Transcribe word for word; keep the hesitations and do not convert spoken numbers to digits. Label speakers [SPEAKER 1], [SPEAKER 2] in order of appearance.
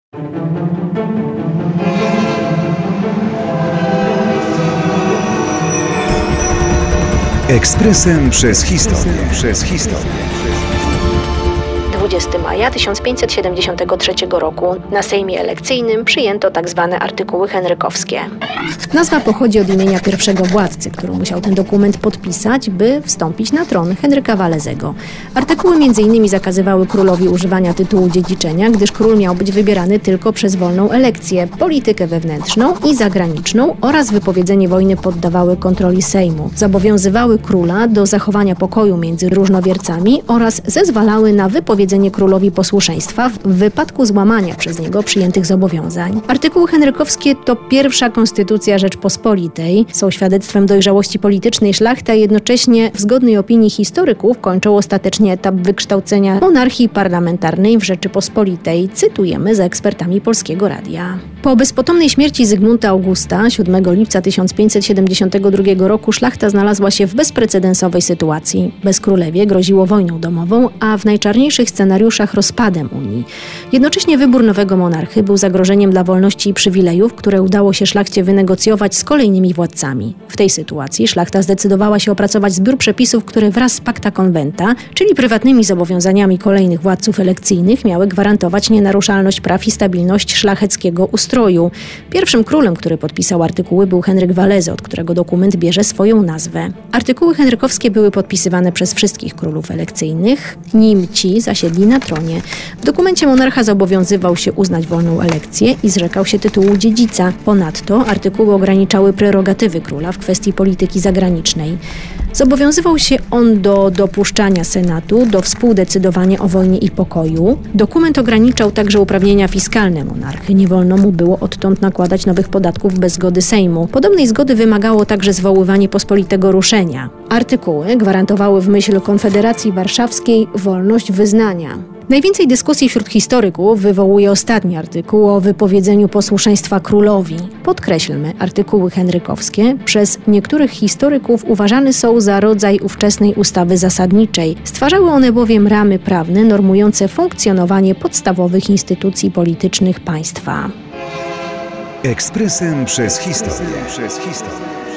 [SPEAKER 1] Ekspresem przez historię. Przez historię.
[SPEAKER 2] dwudziestego maja tysiąc pięćset siedemdziesiątego trzeciego roku na Sejmie Elekcyjnym przyjęto tak zwane artykuły henrykowskie. Nazwa pochodzi od imienia pierwszego władcy, który musiał ten dokument podpisać, by wstąpić na tron, Henryka Walezego. Artykuły między innymi zakazywały królowi używania tytułu dziedziczenia, gdyż król miał być wybierany tylko przez wolną elekcję, politykę wewnętrzną i zagraniczną oraz wypowiedzenie wojny poddawały kontroli Sejmu. Zobowiązywały króla do zachowania pokoju między różnowiercami oraz zezwalały na wypowiedzenie królowi posłuszeństwa w wypadku złamania przez niego przyjętych zobowiązań. Artykuły henrykowskie to pierwsza konstytucja Rzeczpospolitej, są świadectwem dojrzałości politycznej szlachty, a jednocześnie w zgodnej opinii historyków kończą ostatecznie etap wykształcenia monarchii parlamentarnej w Rzeczypospolitej. Cytujemy za ekspertami Polskiego Radia. Po bezpotomnej śmierci Zygmunta Augusta siódmego lipca tysiąc pięćset siedemdziesiątego drugiego roku szlachta znalazła się w bezprecedensowej sytuacji. Bezkrólewie groziło wojną domową, a w najczarniejszych scenariuszach rozpadem Unii. Jednocześnie wybór nowego monarchy był zagrożeniem dla wolności i przywilejów, które udało się szlachcie wynegocjować z kolejnymi władcami. W tej sytuacji szlachta zdecydowała się opracować zbiór przepisów, które wraz z Pacta Conventa, czyli prywatnymi zobowiązaniami kolejnych władców elekcyjnych, miały gwarantować nienaruszalność praw i stabilność szlacheckiego ustroju. Pierwszym królem, który podpisał artykuły, był Henryk Walezy, od którego dokument bierze swoją nazwę. Artykuły henrykowskie były podpisywane przez wszystkich królów elekcyjnych, nim ci zasiedli na tronie. W dokumencie monarcha zobowiązywał się uznać wolną elekcję i zrzekał się tytułu dziedzica. Ponadto artykuły ograniczały prerogatywy króla w kwestii polityki zagranicznej. Zobowiązywał się on do dopuszczania Senatu do współdecydowania o wojnie i pokoju. Dokument ograniczał także uprawnienia fiskalne monarchy. Nie wolno mu było odtąd nakładać nowych podatków bez zgody Sejmu. Podobnej zgody wymagało także zwoływanie pospolitego ruszenia. Artykuły gwarantowały w myśl Konfederacji Warszawskiej wolność wyznania. Najwięcej dyskusji wśród historyków wywołuje ostatni artykuł o wypowiedzeniu posłuszeństwa królowi. Podkreślmy, artykuły henrykowskie przez niektórych historyków uważane są za rodzaj ówczesnej ustawy zasadniczej. Stwarzały one bowiem ramy prawne normujące funkcjonowanie podstawowych instytucji politycznych państwa.
[SPEAKER 1] Ekspresem przez historię. Przez historię.